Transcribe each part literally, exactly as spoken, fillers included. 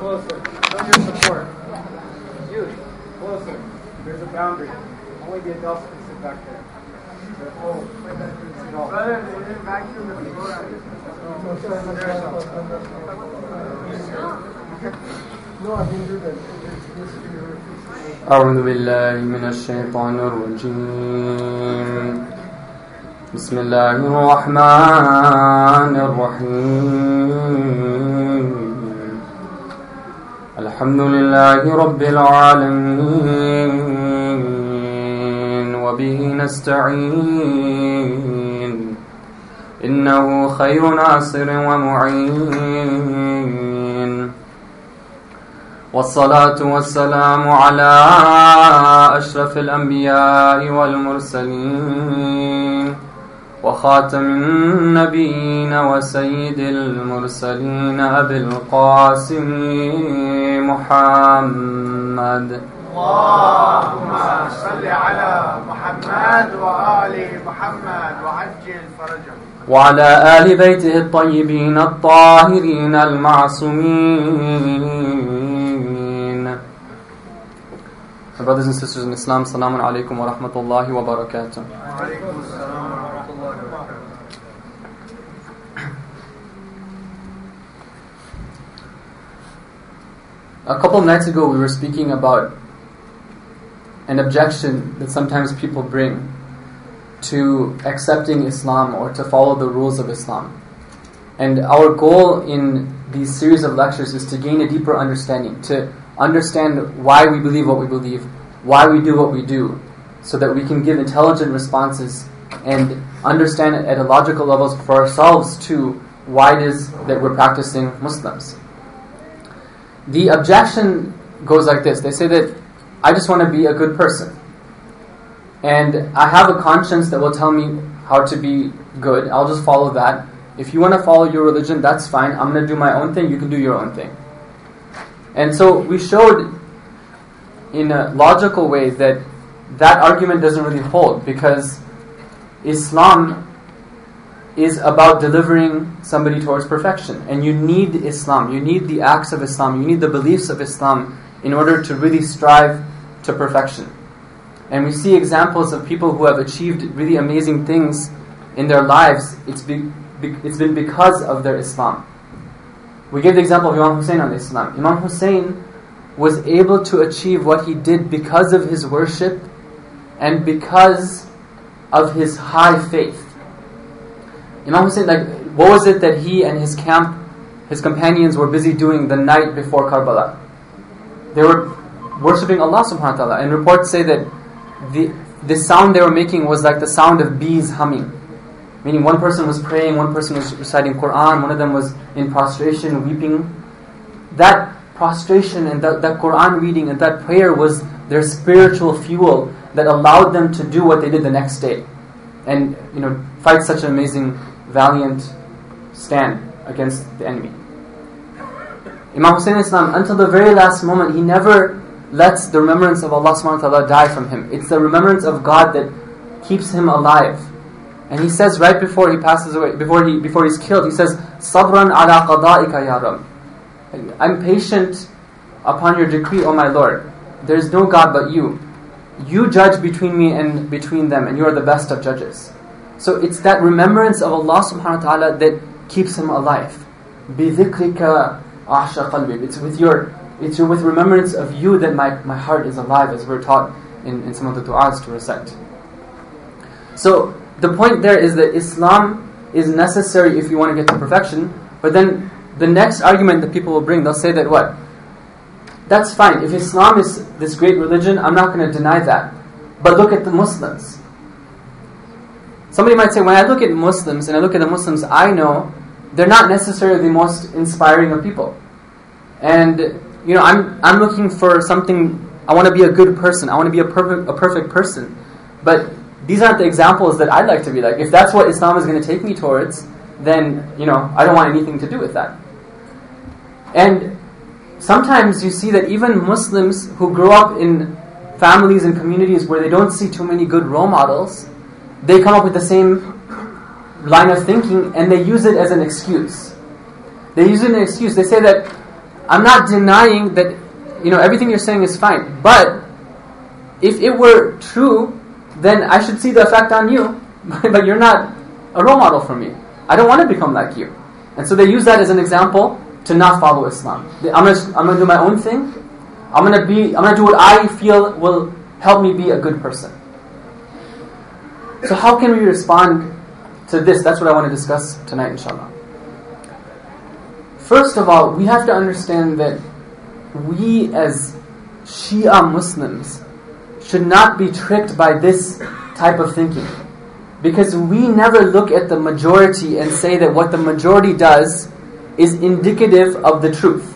Closer. Show your support. Youth, closer. There's a boundary. Only the adults can sit back there. Oh, brother, they didn't vacuum the floor. No, I didn't do that. أعوذ بالله من الشيطان الرجيم بسم الله الرحمن الرحيم الحمد لله رب العالمين وبه نستعين إنه خير ناصر ومعين والصلاة والسلام على أشرف الأنبياء والمرسلين وخاتم النبيين وسيد المرسلين أبي القاسم محمد اللهم صل على محمد وآل محمد وعجل فرجهم وعلى آل بيته الطيبين الطاهرين المعصومين. My brothers and sisters in Islam, Assalamu alaikum wa rahmatullahi wa barakatuh. A couple of nights ago we were speaking about an objection that sometimes people bring to accepting Islam or to follow the rules of Islam. And our goal in these series of lectures is to gain a deeper understanding, to understand why we believe what we believe, why we do what we do, so that we can give intelligent responses and understand at a logical level for ourselves too why it is that we're practicing Muslims. The objection goes like this. They say that I just want to be a good person. And I have a conscience that will tell me how to be good. I'll just follow that. If you want to follow your religion, that's fine. I'm going to do my own thing. You can do your own thing. And so we showed in a logical way that that argument doesn't really hold, because Islam is about delivering somebody towards perfection. And you need Islam. You need the acts of Islam. You need the beliefs of Islam in order to really strive to perfection. And we see examples of people who have achieved really amazing things in their lives. It's, be, be, it's been because of their Islam. We gave the example of Imam Hussein alayhi salam. Imam Hussein was able to achieve what he did because of his worship and because of his high faith. Imam Hussein, like, what was it that he and his camp, his companions were busy doing the night before Karbala? They were worshipping Allah subhanahu wa ta'ala. And reports say that the, the sound they were making was like the sound of bees humming. Meaning one person was praying, one person was reciting Quran, one of them was in prostration, weeping. That prostration and that, that Quran reading and that prayer was their spiritual fuel that allowed them to do what they did the next day. And, you know, fight such an amazing, valiant stand against the enemy. Imam Hussein Islam, until the very last moment, he never lets the remembrance of Allah subhanahu wa ta'ala die from him. It's the remembrance of God that keeps him alive. And he says right before he passes away, before he before he's killed, he says, Sabran ala qada'ika ya Rab. I'm patient upon your decree, O my Lord. There is no God but you. You judge between me and between them, and you are the best of judges. So it's that remembrance of Allah subhanahu wa ta'ala that keeps him alive. بِذِكْرِكَ أَعْشَى قَلْبِي. It's with your it's with remembrance of you that my, my heart is alive, as we're taught in, in some of the du'as to recite. So the point there is that Islam is necessary if you want to get to perfection. But then the next argument that people will bring, they'll say that what? That's fine. If Islam is this great religion, I'm not going to deny that. But look at the Muslims. Somebody might say, when I look at Muslims and I look at the Muslims I know, they're not necessarily the most inspiring of people. And you know, I'm I'm looking for something. I want to be a good person. I want to be a perfect a perfect person. But these aren't the examples that I'd like to be like. If that's what Islam is going to take me towards, then you know I don't want anything to do with that. And sometimes you see that even Muslims who grow up in families and communities where they don't see too many good role models, they come up with the same line of thinking and they use it as an excuse. They use it as an excuse. They say that I'm not denying that, you know, everything you're saying is fine. But if it were true, then I should see the effect on you. But you're not a role model for me. I don't want to become like you. And so they use that as an example to not follow Islam. I'm going to, I'm going to do my own thing. I'm going to be, I'm going to do what I feel will help me be a good person. So how can we respond to this? That's what I want to discuss tonight, inshallah. First of all, we have to understand that we as Shia Muslims should not be tricked by this type of thinking. Because we never look at the majority and say that what the majority does is indicative of the truth.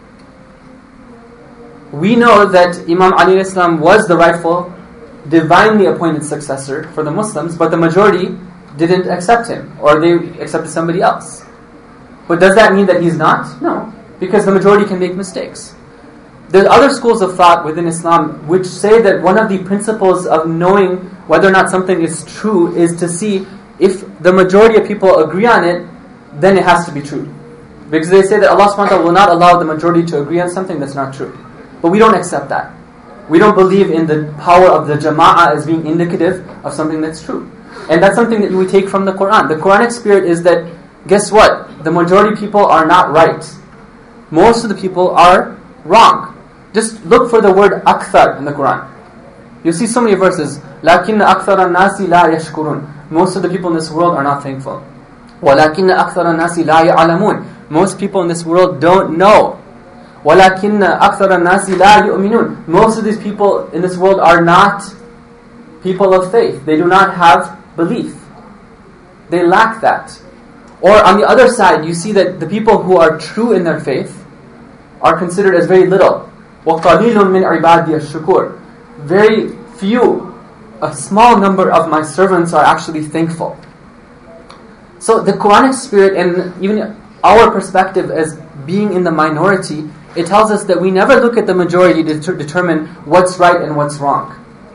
We know that Imam Ali Islam was the rightful, divinely appointed successor for the Muslims, but the majority didn't accept him, or they accepted somebody else. But does that mean that he's not? No, because the majority can make mistakes. There's other schools of thought within Islam which say that one of the principles of knowing whether or not something is true is to see if the majority of people agree on it, then it has to be true. Because they say that Allah subhanahu wa ta'ala will not allow the majority to agree on something that's not true. But we don't accept that. We don't believe in the power of the jama'ah as being indicative of something that's true. And that's something that we take from the Quran. The Quranic spirit is that, guess what? The majority of people are not right. Most of the people are wrong. Just look for the word akthar in the Quran. You see so many verses. لَكِنَّ أَكْثَرَ النَّاسِ لَا يَشْكُرُونَ. Most of the people in this world are not thankful. وَلَكِنَّ أَكْثَرَ النَّاسِ لَا يَعْلَمُونَ. Most people in this world don't know. وَلَكِنَّ أَكْثَرَ النَّاسِ لَا يُؤْمِنُونَ. Most of these people in this world are not people of faith. They do not have belief. They lack that. Or on the other side, you see that the people who are true in their faith are considered as very little. وَقَلِيلٌ مِّنْ عِبَادِيَ الشُّكُورِ. Very few, a small number of my servants are actually thankful. So the Quranic spirit and even our perspective as being in the minority, it tells us that we never look at the majority to ter- determine what's right and what's wrong.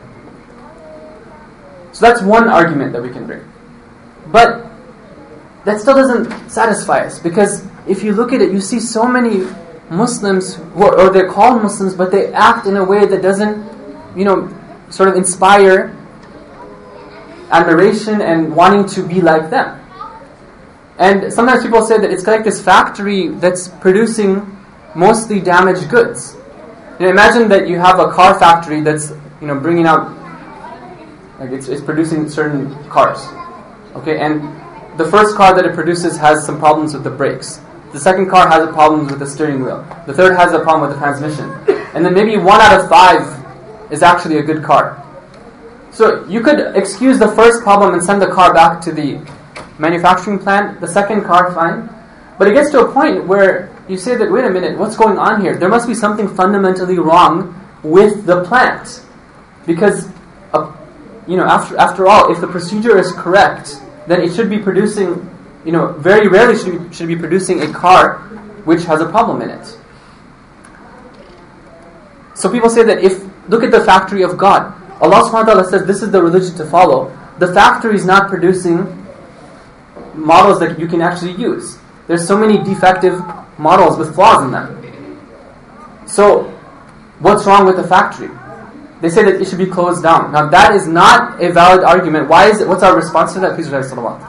So that's one argument that we can bring. But that still doesn't satisfy us, because if you look at it, you see so many Muslims, who are, or they're called Muslims, but they act in a way that doesn't, you know, sort of inspire admiration and wanting to be like them. And sometimes people say that it's like this factory that's producing mostly damaged goods. You know, imagine that you have a car factory that's, you know, bringing out, like it's, it's producing certain cars. Okay, and the first car that it produces has some problems with the brakes. The second car has a problem with the steering wheel. The third has a problem with the transmission. And then maybe one out of five is actually a good car. So you could excuse the first problem and send the car back to the manufacturing plant. The second car, fine. But it gets to a point where you say that, wait a minute, what's going on here? There must be something fundamentally wrong with the plant. Because, uh, you know, after after all, if the procedure is correct, then it should be producing, you know, very rarely should be, should be producing a car which has a problem in it. So people say that if, look at the factory of God. Allah subhanahu wa ta'ala says this is the religion to follow. The factory is not producing models that you can actually use. There's so many defective models with flaws in them. So, what's wrong with the factory? They say that it should be closed down. Now that is not a valid argument. Why is it? What's our response to that? Please recite salawat.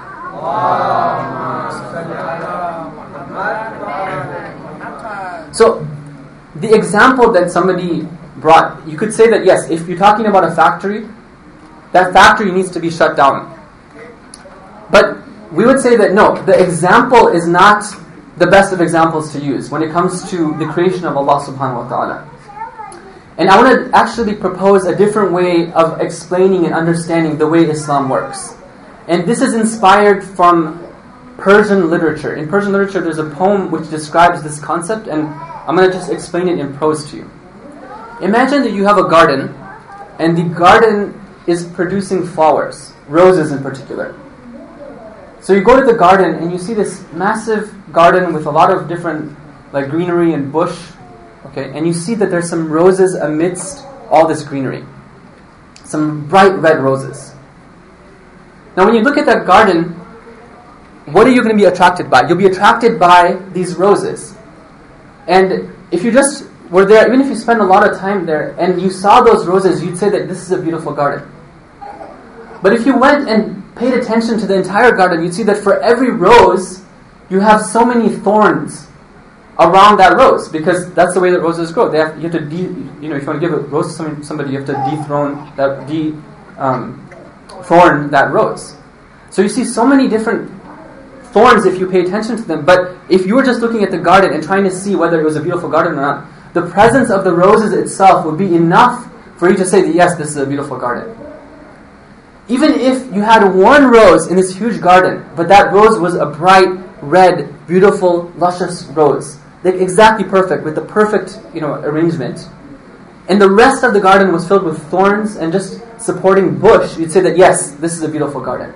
So, the example that somebody brought, you could say that yes, if you're talking about a factory, that factory needs to be shut down. But we would say that no, the example is not the best of examples to use when it comes to the creation of Allah subhanahu wa ta'ala. And I want to actually propose a different way of explaining and understanding the way Islam works. And this is inspired from Persian literature. In Persian literature, there's a poem which describes this concept, and I'm going to just explain it in prose to you. Imagine that you have a garden, and the garden is producing flowers, roses in particular. So you go to the garden, and you see this massive garden with a lot of different, like greenery and bush, okay, and you see that there's some roses amidst all this greenery. Some bright red roses. Now when you look at that garden, what are you going to be attracted by? You'll be attracted by these roses. And if you just were there, even if you spend a lot of time there, and you saw those roses, you'd say that this is a beautiful garden. But if you went and paid attention to the entire garden, you'd see that for every rose, you have so many thorns around that rose, because that's the way that roses grow. They have, you have to, de, you know, if you want to give a rose to somebody, you have to dethrone that, de, um, thorn that rose. So you see so many different thorns if you pay attention to them. But if you were just looking at the garden and trying to see whether it was a beautiful garden or not, the presence of the roses itself would be enough for you to say that yes, this is a beautiful garden. Even if you had one rose in this huge garden, but that rose was a bright, red, beautiful, luscious rose, like exactly perfect, with the perfect, you know, arrangement, and the rest of the garden was filled with thorns and just supporting bush, you'd say that yes, this is a beautiful garden.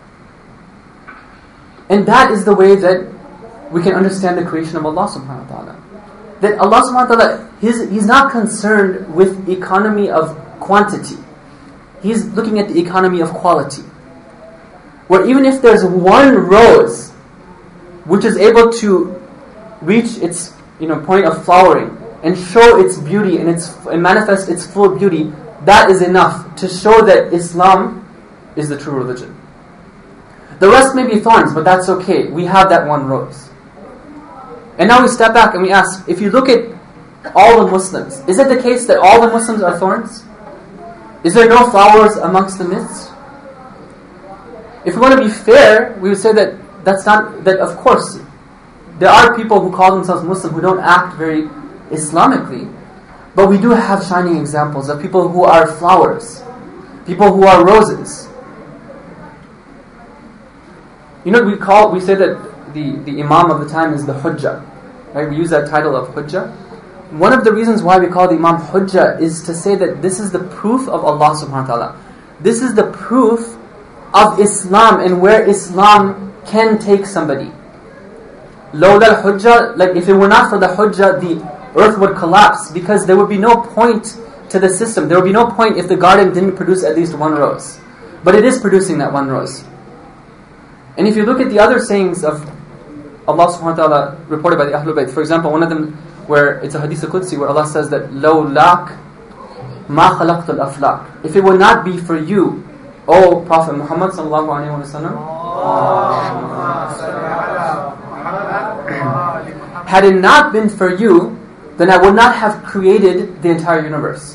And that is the way that we can understand the creation of Allah subhanahu wa ta'ala. That Allah subhanahu wa ta'ala, He's, he's not concerned with economy of quantity. He's looking at the economy of quality. Where even if there's one rose which is able to reach its, you know, point of flowering and show its beauty and its and manifest its full beauty, that is enough to show that Islam is the true religion. The rest may be thorns, but that's okay. We have that one rose. And now we step back and we ask, if you look at all the Muslims, is it the case that all the Muslims are thorns? Is there no flowers amongst the midst? If we want to be fair, we would say that that's not, that of course, there are people who call themselves Muslim who don't act very Islamically, but we do have shining examples of people who are flowers, people who are roses. You know, we call, we say that the, the Imam of the time is the Hujjah, right? We use that title of Hujjah. One of the reasons why we call the Imam Hujjah is to say that this is the proof of Allah subhanahu wa ta'ala. This is the proof of Islam and where Islam can take somebody. Lawla al-Hujjah, like if it were not for the Hujjah, the earth would collapse, because there would be no point to the system. There would be no point if the garden didn't produce at least one rose. But it is producing that one rose. And if you look at the other sayings of Allah subhanahu wa ta'ala reported by the Ahlul Bayt, for example, one of them where it's a hadith al-Qudsi where Allah says that لَوْ لَاكَ مَا خَلَقْتُ الْأَفْلَاقِ, if it would not be for you, O Prophet Muhammad sallallahu alayhi wa sallam, had it not been for you, then I would not have created the entire universe.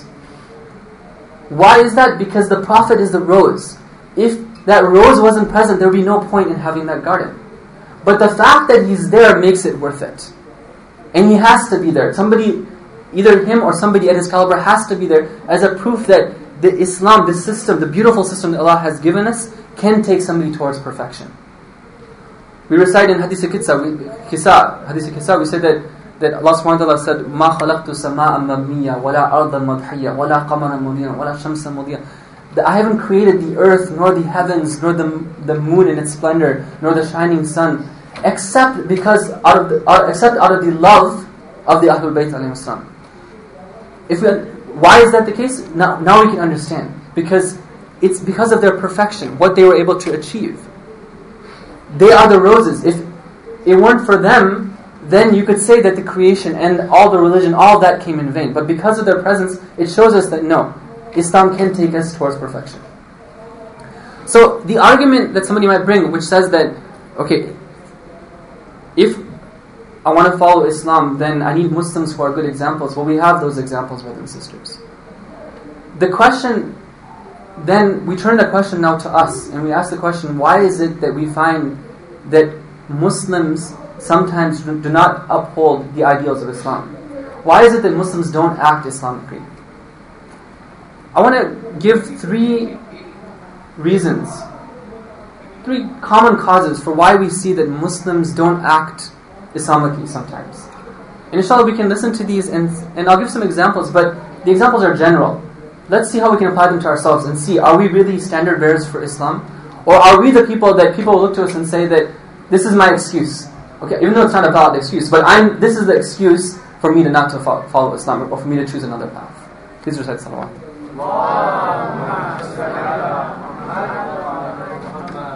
Why is that? Because the Prophet is the rose. If that rose wasn't present, there would be no point in having that garden. But the fact that he's there makes it worth it. And he has to be there. Somebody, either him or somebody at his caliber has to be there as a proof that the Islam, the system, the beautiful system that Allah has given us, can take somebody towards perfection. We recite in Hadith Kisa, Kisa, Hadith Kisa, we say that, that Allah subhanahu wa ta'ala said, مَا خَلَقْتُ سَمَاءً مَبْنِيًّا وَلَا أَرْضًا مَضْحِيًّا وَلَا قَمَرًا مُضِيًّا وَلَا شَمْسًا مُضِيًّا. I haven't created the earth, nor the heavens, nor the, the moon in its splendor, nor the shining sun, except because out of the, uh, except out of the love of the Ahlul Bayt alayhim salam. If we, why is that the case? Now, now we can understand. Because it's because of their perfection, what they were able to achieve. They are the roses. If it weren't for them, then you could say that the creation and all the religion, all that came in vain. But because of their presence, it shows us that no, Islam can take us towards perfection. So the argument that somebody might bring, which says that, okay, if I want to follow Islam, then I need Muslims who are good examples. Well, we have those examples, brothers and sisters. The question, then we turn the question now to us, and we ask the question, why is it that we find that Muslims sometimes do not uphold the ideals of Islam? Why is it that Muslims don't act Islamically? I want to give three reasons, three common causes for why we see that Muslims don't act Islamically sometimes. And inshallah we can listen to these, and, and I'll give some examples, but the examples are general. Let's see how we can apply them to ourselves and see, are we really standard bearers for Islam? Or are we the people that people will look to us and say that this is my excuse? Okay, even though it's not a valid excuse, but I'm this is the excuse for me to not to follow, follow Islam, or for me to choose another path. Please recite salawat.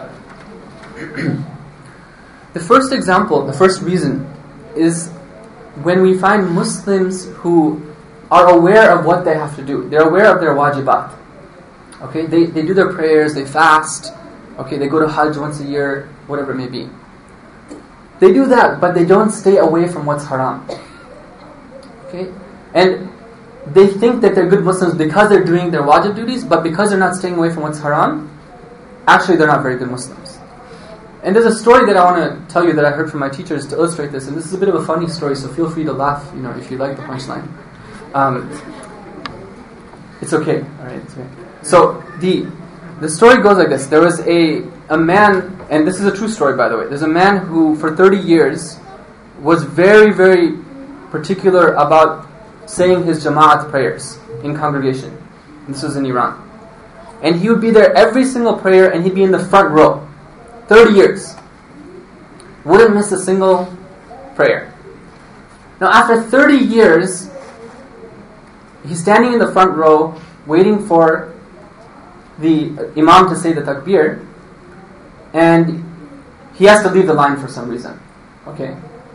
The first example, the first reason is when we find Muslims who are aware of what they have to do, they're aware of their wajibat. Okay, they, they do their prayers, they fast, okay, they go to Hajj once a year, whatever it may be. They do that, but they don't stay away from what's haram. Okay, and they think that they're good Muslims because they're doing their wajib duties, but because they're not staying away from what's haram, actually they're not very good Muslims. And there's a story that I want to tell you that I heard from my teachers to illustrate this, and this is a bit of a funny story, so feel free to laugh, you know, if you like the punchline. Um, it's okay, alright, it's okay. So, the the story goes like this. There was a, a man, and this is a true story by the way, there's a man who for thirty years was very, very particular about saying his Jama'at prayers in congregation. And this was in Iran. And he would be there every single prayer, and he'd be in the front row. thirty years. Wouldn't miss a single prayer. Now after thirty years, he's standing in the front row, waiting for the Imam to say the takbir, and he has to leave the line for some reason. Okay.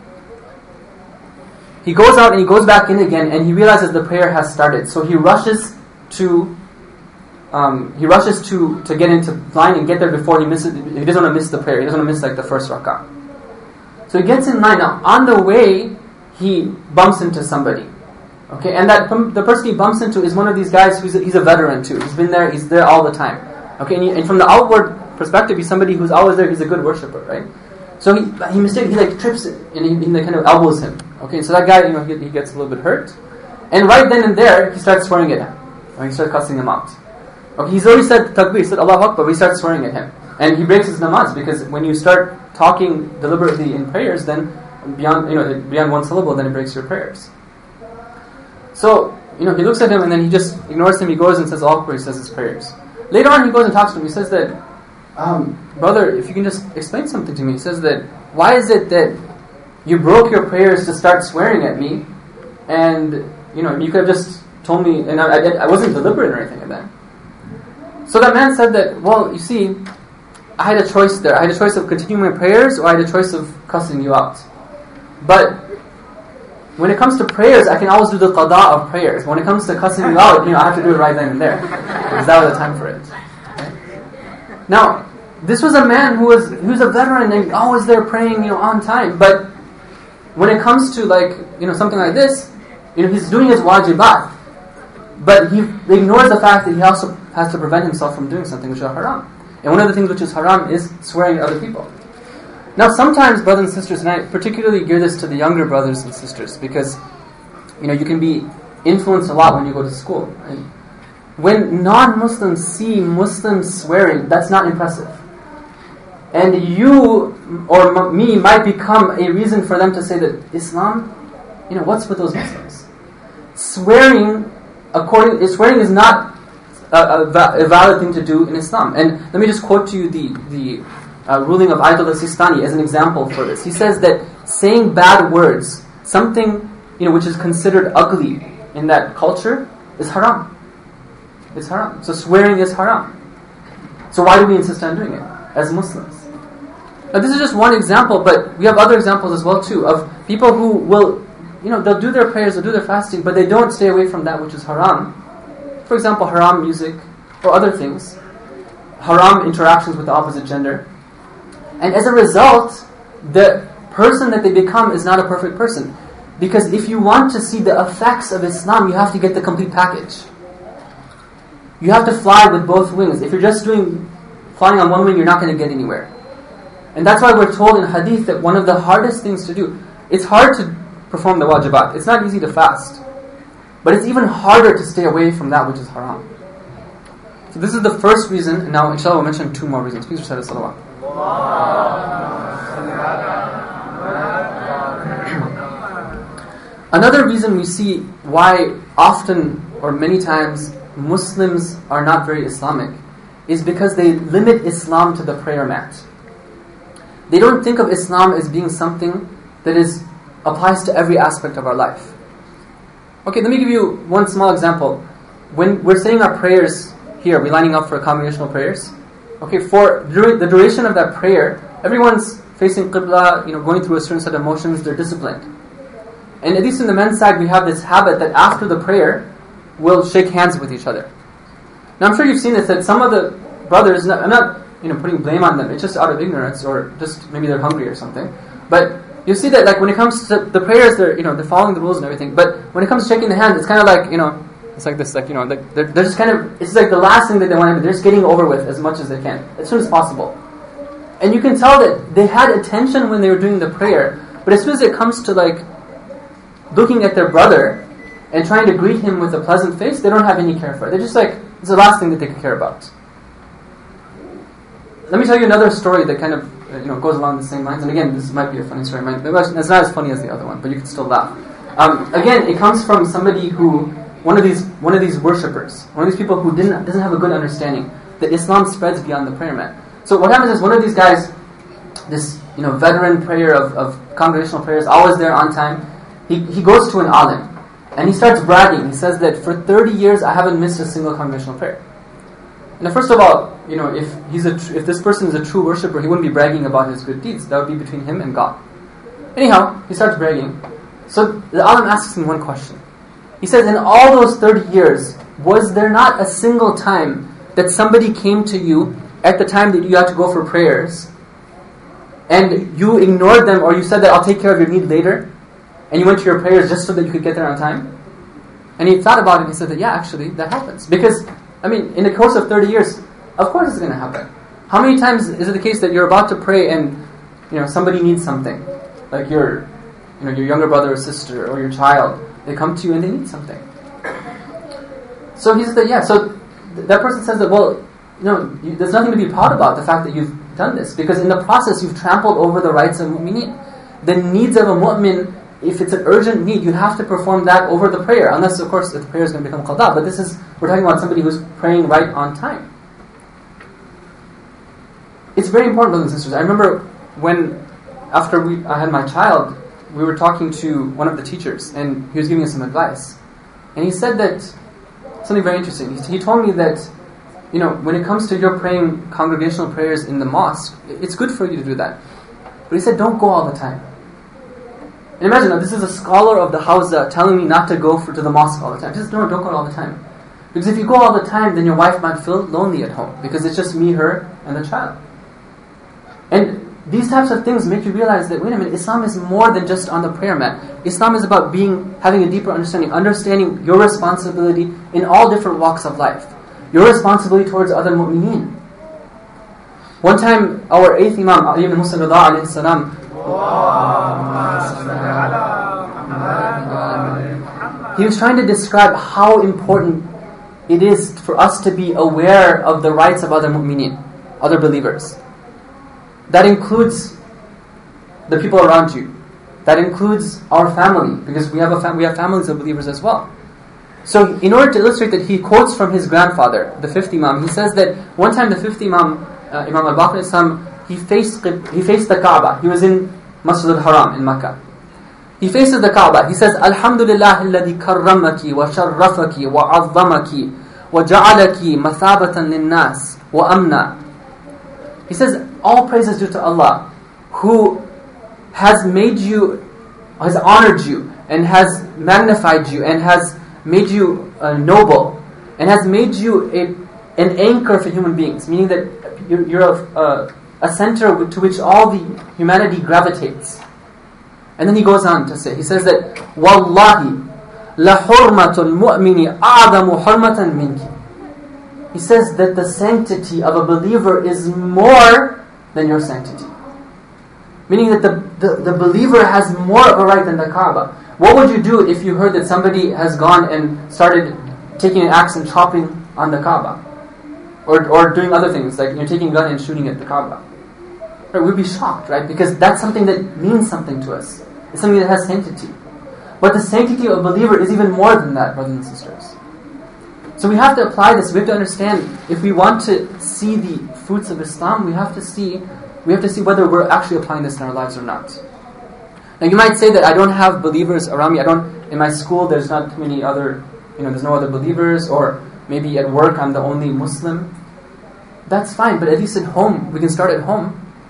He goes out and he goes back in again, and he realizes the prayer has started. So he rushes to um, he rushes to, to get into line and get there before he misses. He doesn't want to miss the prayer. He doesn't want to miss like the first rak'ah. So he gets in line. Now on the way, he bumps into somebody. Okay, and that the person he bumps into is one of these guys who's a, he's a veteran too. He's been there. He's there all the time. Okay, and, he, and from the outward perspective, he's somebody who's always there. He's a good worshipper, right? So he he mistakes. He like trips it and he, he like kind of elbows him. Okay, so that guy, you know, he, he gets a little bit hurt, and right then and there, he starts swearing at him. Or he starts cussing him out. Okay, he's already said takbir, he said Allahu Akbar, but he starts swearing at him, and he breaks his namaz because when you start talking deliberately in prayers, then beyond you know beyond one syllable, then it breaks your prayers. So you know he looks at him and then he just ignores him. He goes and says Allahu Akbar. He says his prayers. Later on, he goes and talks to him. He says that, um, brother, if you can just explain something to me. He says that why is it that you broke your prayers to start swearing at me, and you know you could have just told me, and I, I, I wasn't deliberate or anything like that. So that man said that, well, you see, I had a choice there. I had a choice of continuing my prayers, or I had a choice of cussing you out. But when it comes to prayers, I can always do the qada of prayers. When it comes to cussing you out, you know, I have to do it right then and there, because that was the time for it. Okay? Now, this was a man who was who was a veteran and always there praying, you know, on time. But when it comes to like, you know, something like this, you know, he's doing his wajibat, but he ignores the fact that he also has to prevent himself from doing something which is haram. And one of the things which is haram is swearing at other people. Now, sometimes, brothers and sisters, and I particularly gear this to the younger brothers and sisters, because you know you can be influenced a lot when you go to school. Right? When non-Muslims see Muslims swearing, that's not impressive. And you or m- me might become a reason for them to say that Islam, you know, what's with those Muslims? Swearing, according, swearing is not a, a, va- a valid thing to do in Islam. And let me just quote to you the the uh, ruling of Ayatollah Sistani as an example for this. He says that saying bad words, something you know which is considered ugly in that culture, is haram. It's haram. So swearing is haram. So why do we insist on doing it as Muslims? Now this is just one example, but we have other examples as well too of people who will, you know, they'll do their prayers, they'll do their fasting, but they don't stay away from that which is haram. For example, haram music or other things, haram interactions with the opposite gender, and as a result, the person that they become is not a perfect person, because if you want to see the effects of Islam, you have to get the complete package. You have to fly with both wings. If you're just doing flying on one wing, you're not going to get anywhere. And that's why we're told in hadith that one of the hardest things to do, it's hard to perform the wajibat. It's not easy to fast. But it's even harder to stay away from that which is haram. So this is the first reason, and now inshallah we'll mention two more reasons. Please recite as-salawat. Another reason we see why often or many times Muslims are not very Islamic is because they limit Islam to the prayer mat. They don't think of Islam as being something that is applies to every aspect of our life. Okay, let me give you one small example. When we're saying our prayers here, we're lining up for congregational prayers. Okay, for during the duration of that prayer, everyone's facing Qibla, you know, going through a certain set of motions, they're disciplined. And at least in the men's side, we have this habit that after the prayer, we'll shake hands with each other. Now I'm sure you've seen this, that some of the brothers, I'm not you know, putting blame on them, it's just out of ignorance, or just maybe they're hungry or something. But you see that like when it comes to the prayers, they're, you know, they're following the rules and everything. But when it comes to shaking the hand, it's kind of like, you know, it's like this, like, you know, like they're, they're just kind of, it's like the last thing that they want to do. They're just getting over with as much as they can, as soon as possible. And you can tell that they had attention when they were doing the prayer, but as soon as it comes to like looking at their brother and trying to greet him with a pleasant face, they don't have any care for it. They're just like, it's the last thing that they could care about. Let me tell you another story that kind of you know goes along the same lines. And again, this might be a funny story. It's not as funny as the other one, but you can still laugh. Um, again, it comes from somebody who, one of these one of these worshippers, one of these people who didn't doesn't have a good understanding that Islam spreads beyond the prayer mat. So what happens is one of these guys, this you know veteran prayer of, of congregational prayers, always there on time. He he goes to an alim and he starts bragging. He says that for thirty years I haven't missed a single congregational prayer. Now, first of all, you know, if he's a tr- if this person is a true worshipper, he wouldn't be bragging about his good deeds. That would be between him and God. Anyhow, he starts bragging. So the alim asks him one question. He says, in all those thirty years, was there not a single time that somebody came to you at the time that you had to go for prayers, and you ignored them, or you said that I'll take care of your need later, and you went to your prayers just so that you could get there on time? And he thought about it and he said that, yeah, actually, that happens. Because I mean, in the course of thirty years, of course it's going to happen. How many times is it the case that you're about to pray and, you know, somebody needs something? Like your, you know, your younger brother or sister or your child. They come to you and they need something. So he said that, yeah, so th- that person says that, well, you know, you, there's nothing to be proud about, the fact that you've done this. Because in the process, you've trampled over the rights of mu'mineen. The needs of a mu'min, if it's an urgent need, you have to perform that over the prayer. Unless, of course, if the prayer is going to become qada. But this is, we're talking about somebody who's praying right on time. It's very important, brothers and sisters. I remember when, after we, I had my child, we were talking to one of the teachers, and he was giving us some advice. And he said that, something very interesting. He, he told me that, you know, when it comes to your praying congregational prayers in the mosque, it's good for you to do that. But he said, don't go all the time. And imagine, now, this is a scholar of the Hawza telling me not to go for, to the mosque all the time. Just no, don't go all the time. Because if you go all the time, then your wife might feel lonely at home. Because it's just me, her, and the child. And these types of things make you realize that, wait a minute, Islam is more than just on the prayer mat. Islam is about being, having a deeper understanding, understanding your responsibility in all different walks of life. Your responsibility towards other mu'mineen. One time, our eighth Imam, Ali ibn Musa Rida alayhi salam, he was trying to describe how important it is for us to be aware of the rights of other mu'mineen, other believers. That includes the people around you. That includes our family, because we have a fam- we have families of believers as well. So, in order to illustrate that, he quotes from his grandfather, the fifth Imam. He says that one time the fifth Imam, uh, Imam al-Baqir Islam, he faced he faced the Kaaba. He was in Masjid al-Haram in Makkah. He faces the Kaaba. He says, Alhamdulillah alladhi karramaki wa sharrafaki wa azzamaki wa ja'alaki mathabatan lin-nas wa amna. He says, all praise is due to Allah, who has made you, has honored you, and has magnified you, and has made you uh, noble, and has made you a, an anchor for human beings, meaning that you're, you're a, uh, a center to which all the humanity gravitates. And then he goes on to say, he says that, Wallahi, la hurmatul mu'mini a'adamu hurmatan minki. He says that the sanctity of a believer is more than your sanctity. Meaning that the, the, the believer has more of a right than the Kaaba. What would you do if you heard that somebody has gone and started taking an axe and chopping on the Kaaba? Or or doing other things, like you're taking a gun and shooting at the Kaaba? Right, we'd be shocked, right? Because that's something that means something to us. It's something that has sanctity. But the sanctity of a believer is even more than that, brothers and sisters. So we have to apply this. We have to understand, if we want to see the fruits of Islam, we have to see we have to see whether we're actually applying this in our lives or not. Now you might say that I don't have believers around me. I don't in my school. There's not too many other, you know, there's no other believers, or maybe at work I'm the only Muslim. That's fine, but at least at home we can start at home.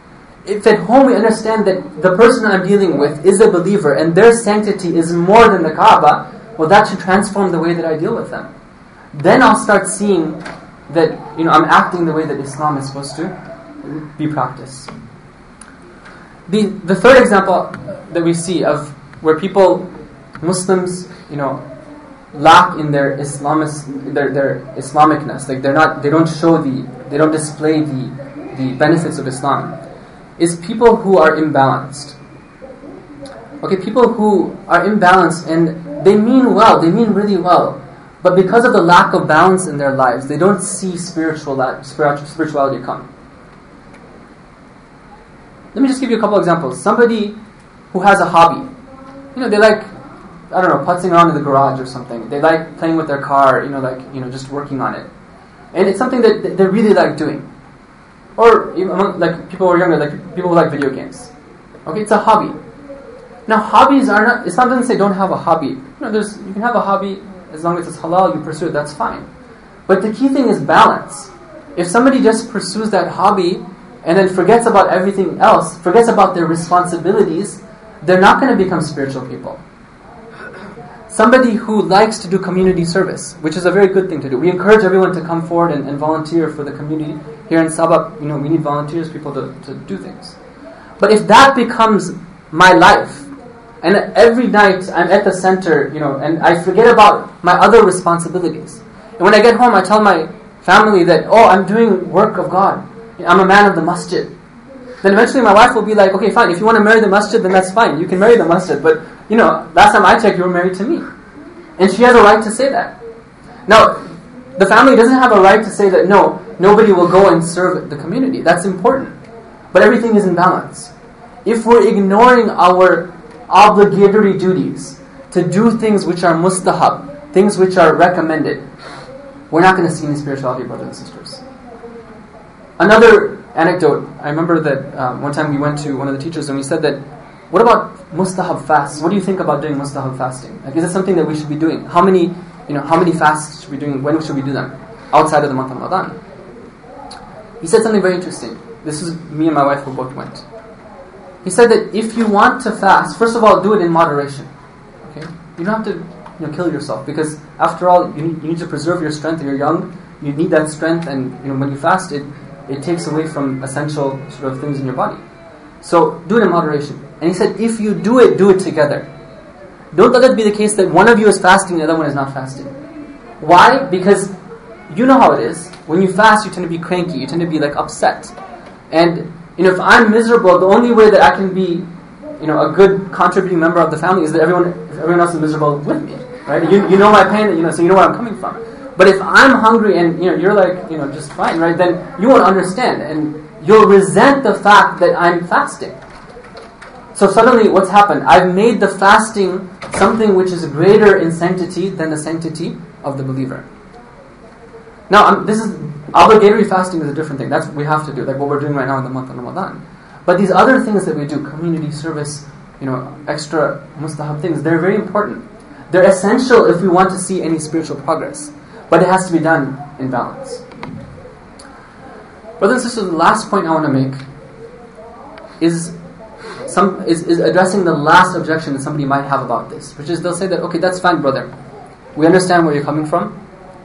if at home we understand that the person I'm dealing with is a believer and their sanctity is more than the Kaaba, well, that should transform the way that I deal with them. Then I'll start seeing that, you know, I'm acting the way that Islam is supposed to be practiced. The the third example that we see of where people, Muslims, you know, lack in their Islamic their their Islamicness, like they're not they don't show the they don't display the the benefits of Islam, is people who are imbalanced. Okay, people who are imbalanced and they mean well, they mean really well, but because of the lack of balance in their lives, they don't see spiritual spirituality come. Let me just give you a couple examples. Somebody who has a hobby, you know, they like, I don't know, putzing around in the garage or something. They like playing with their car, you know, like, you know, just working on it. And it's something that they really like doing. Or even among, like, people who are younger, like people who like video games. Okay, it's a hobby. Now, hobbies are not, Islam doesn't say don't have a hobby. You know, there's, you can have a hobby as long as it's halal, you pursue it, that's fine. But the key thing is balance. If somebody just pursues that hobby and then forgets about everything else, forgets about their responsibilities, they're not going to become spiritual people. Somebody who likes to do community service, which is a very good thing to do. We encourage everyone to come forward and, and volunteer for the community. Here in Sabah, you know, we need volunteers, people to, to do things. But if that becomes my life, and every night I'm at the center, you know, and I forget about my other responsibilities. And when I get home, I tell my family that, oh, I'm doing work of God. I'm a man of the masjid. Then eventually my wife will be like, okay, fine, if you want to marry the masjid, then that's fine. You can marry the masjid. But, you know, last time I checked, you were married to me. And she has a right to say that. Now, the family doesn't have a right to say that, no, nobody will go and serve the community. That's important. But everything is in balance. If we're ignoring our obligatory duties to do things which are mustahab, things which are recommended, we're not going to see any spirituality, brothers and sisters. Another anecdote, I remember that um, one time we went to one of the teachers and we said that, what about mustahab fasts? What do you think about doing mustahab fasting? Like, is it something that we should be doing? How many, you know, how many fasts should we be doing? When should we do them? Outside of the month of Ramadan. He said something very interesting. This is me and my wife who both went. He said that if you want to fast, first of all, do it in moderation. Okay, you don't have to, you know, kill yourself, because after all, you need, you need to preserve your strength. You're young, you need that strength, and you know when you fast, it it takes away from essential sort of things in your body. So do it in moderation. And he said, if you do it, do it together. Don't let it be the case that one of you is fasting, the other one is not fasting. Why? Because you know how it is. When you fast, you tend to be cranky. You tend to be like upset. And you know, if I'm miserable, the only way that I can be, you know, a good contributing member of the family is that everyone, if everyone else is miserable with me, right? You you know my pain, you know, so you know where I'm coming from. But if I'm hungry and you know you're like, you know, just fine, right? Then you won't understand, and you'll resent the fact that I'm fasting. So suddenly, what's happened? I've made the fasting something which is greater in sanctity than the sanctity of the believer. Now, um, this is obligatory fasting is a different thing. That's what we have to do, like what we're doing right now in the month of Ramadan. But these other things that we do, community service, you know, extra mustahab things, they're very important. They're essential if we want to see any spiritual progress. But it has to be done in balance. Brothers and sisters, the last point I want to make is some is, is addressing the last objection that somebody might have about this, which is they'll say that, okay, that's fine, brother. We understand where you're coming from.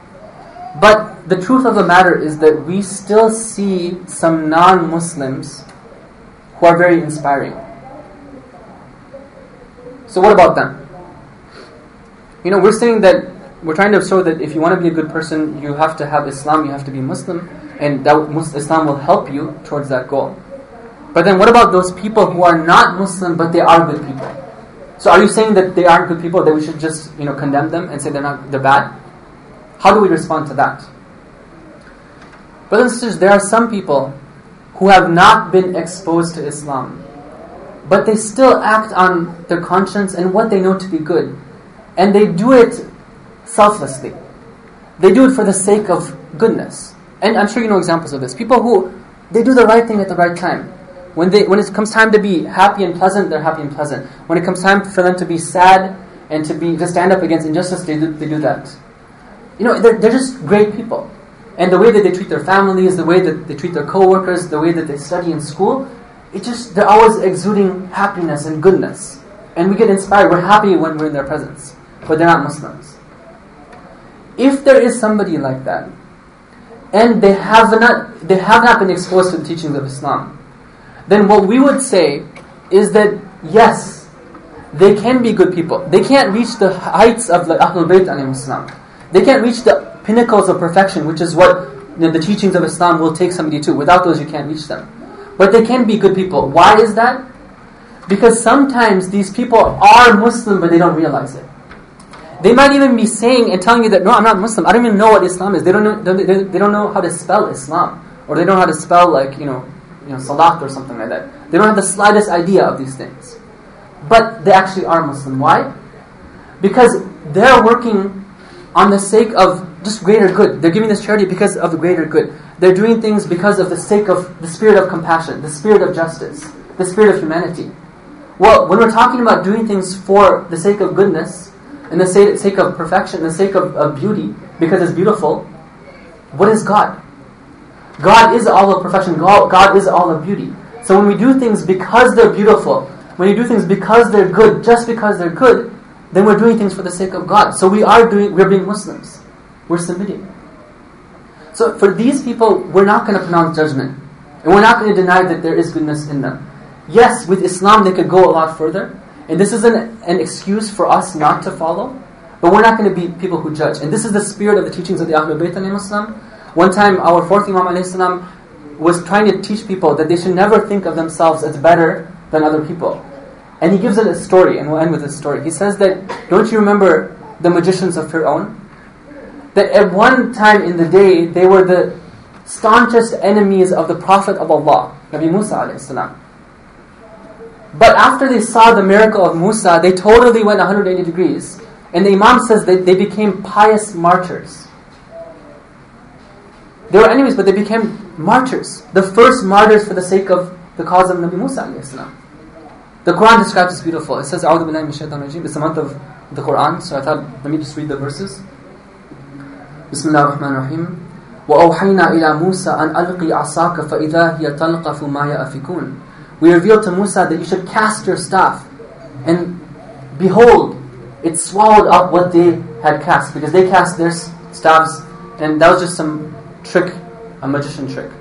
But the truth of the matter is that we still see some non-Muslims who are very inspiring. So what about them? You know, we're saying that, we're trying to show that if you want to be a good person, you have to have Islam, you have to be Muslim, and that Islam will help you towards that goal. But then what about those people who are not Muslim, but they are good people? So are you saying that they aren't good people, that we should just, you know, condemn them and say they're not, they're bad? How do we respond to that? Brothers and sisters, there are some people who have not been exposed to Islam, but they still act on their conscience and what they know to be good. And they do it selflessly. They do it for the sake of goodness. And I'm sure you know examples of this. People who, they do the right thing at the right time. When they, when it comes time to be happy and pleasant, they're happy and pleasant. When it comes time for them to be sad and to be to stand up against injustice, they do, they do that. You know, they're, they're just great people. And the way that they treat their families, the way that they treat their co-workers, the way that they study in school, it just, they're always exuding happiness and goodness. And we get inspired, we're happy when we're in their presence. But they're not Muslims. If there is somebody like that, and they have not they have not been exposed to the teachings of Islam, then what we would say is that yes, they can be good people. They can't reach the heights of the Ahlul Bayt alayhim Islam. They can't reach the pinnacles of perfection, which is what, you know, the teachings of Islam will take somebody to. Without those, you can't reach them. But they can be good people. Why is that? Because sometimes these people are Muslim, but they don't realize it. They might even be saying and telling you that, no, I'm not Muslim. I don't even know what Islam is. They don't know. They, they don't know how to spell Islam, or they don't know how to spell, like, you know, you know, salat or something like that. They don't have the slightest idea of these things. But they actually are Muslim. Why? Because they're working on the sake of just greater good. They're giving this charity because of the greater good. They're doing things because of the sake of the spirit of compassion, the spirit of justice, the spirit of humanity. Well, when we're talking about doing things for the sake of goodness, in the sake of perfection, in the sake of, of beauty, because it's beautiful, what is God? God is all of perfection. God, God is all of beauty. So when we do things because they're beautiful, when you do things because they're good, just because they're good, then we're doing things for the sake of God. So we are doing, we're being Muslims. We're submitting. So for these people, we're not going to pronounce judgment. And we're not going to deny that there is goodness in them. Yes, with Islam they could go a lot further. And this isn't an excuse for us not to follow, but we're not going to be people who judge. And this is the spirit of the teachings of the Ahlul Bayt alayhim Islam. One time, our fourth Imam alayhi salam was trying to teach people that they should never think of themselves as better than other people. And he gives it a story, and we'll end with this story. He says that, don't you remember the magicians of Fir'aun? That at one time in the day, they were the staunchest enemies of the Prophet of Allah, Nabi Musa alayhi salam. But after they saw the miracle of Musa, they totally went one hundred eighty degrees. And the Imam says that they became pious martyrs. They were enemies, but they became martyrs. The first martyrs for the sake of the cause of Nabi Musa alayhi salam. The Quran describes this beautiful. It says, A'udhu billahi minash shaitanir rajim. It's the month of the Quran, so I thought, let me just read the verses. Bismillah ar-Rahman ar-Rahim. وَأَوْحَيْنَا إِلَى مُوسَىٰ أَنْ أَلْقِ عَصَاكَ فَإِذَا هِيَ تَلْقَفُ مَا يَأْفِكُونَ. We revealed to Musa that you should cast your staff, and behold, it swallowed up what they had cast, because they cast their staffs, and that was just some trick, a magician trick.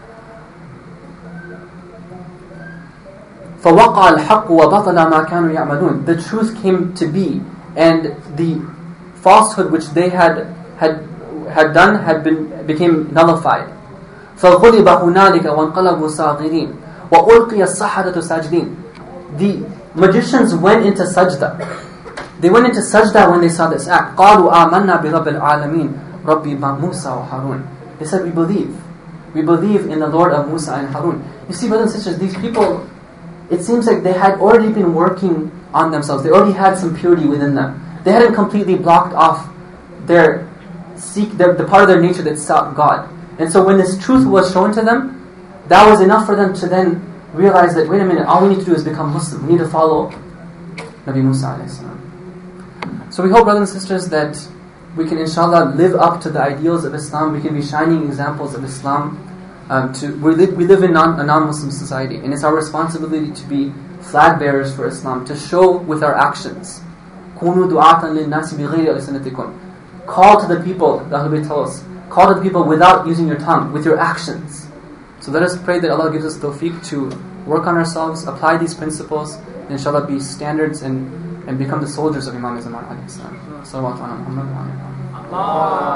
فَوَقَعَ الْحَقُّ وَبَطَلَ مَا كَانُوا يَعْمَلُونَ. The truth came to be, and the falsehood which they had had had done had been became nullified. فَغُلِبَ هُنَالِكَ وَانْقَلَبُوا صَاغِرِينَ وَأُلْقِيَ السَّحَرَةُ سَاجِدِينَ. The magicians went into sajda. They went into sajda when they saw this act. قَالُوا آمَنَّا بِرَبِّ الْعَالَمِينَ رَبِّ مُوسَى وَحَارُونَ. They said, we believe. We believe in the Lord of Musa and Harun. You see, brothers and sisters, these people, it seems like they had already been working on themselves. They already had some purity within them. They hadn't completely blocked off their seek their, the part of their nature that sought God. And so when this truth was shown to them, that was enough for them to then realize that, wait a minute, all we need to do is become Muslim. We need to follow Nabi Musa alayhi salam. So we hope, brothers and sisters, that we can inshallah live up to the ideals of Islam. We can be shining examples of Islam. Um, to we live, we live in non, a non-Muslim society, and it's our responsibility to be flag bearers for Islam, to show with our actions. كُونُوا دُعَاةً لِلنَّاسِ بِغَيْرِ أَلْسِنَتِكُمْ. Call to the people, the Ahlul Bayt tell us, call to the people without using your tongue, with your actions. So let us pray that Allah gives us tawfiq to work on ourselves, apply these principles, and inshallah be standards and, and become the soldiers of Imam Zaman alayhi salam. Salawatu ala Muhammad wa ala